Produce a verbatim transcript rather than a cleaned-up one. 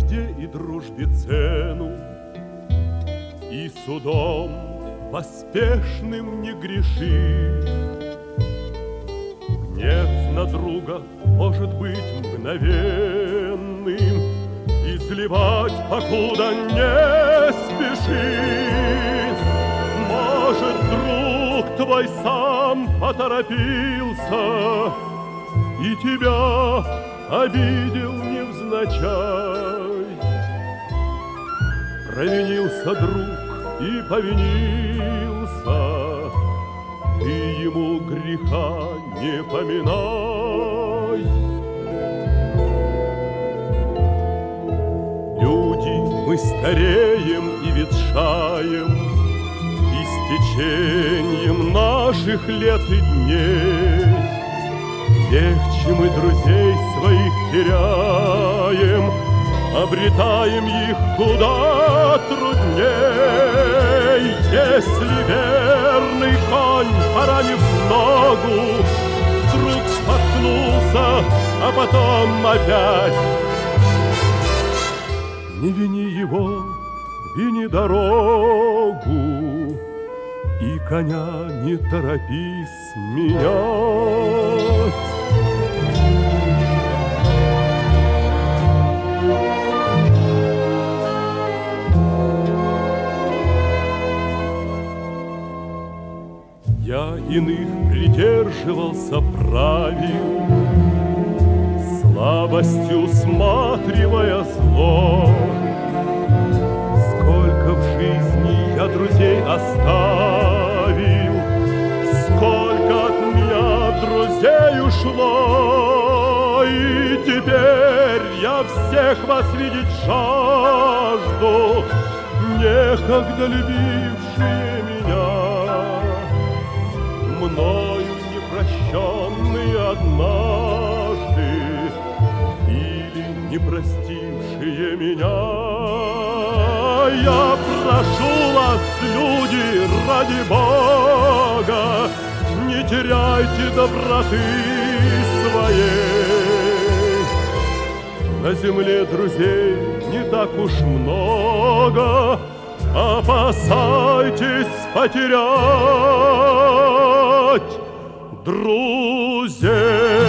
правде и дружбе цену, и судом поспешным не греши. Гнев на друга может быть мгновенным, изливать, покуда не спешит. Может, друг твой сам поторопился и тебя обидел невзначай. Провинился друг и повинился, ты ему греха не поминай. Люди, мы стареем и ветшаем, и с течением наших лет и дней легче мы друзей своих теряем, обретаем их куда трудней. Если верный конь, поранив ногу, вдруг споткнулся, а потом опять, не вини его, вини дорогу, и коня не торопись менять. Я иных придерживался правил, слабостью усматривая зло. Сколько в жизни я друзей оставил, сколько от меня друзей ушло, и теперь я всех вас видеть жажду, некогда любившие меня. Мною непрощенные однажды или не простившие меня. Я прошу вас, люди, ради Бога, не теряйте доброты своей. На земле друзей не так уж много, опасайтесь потерять друзей.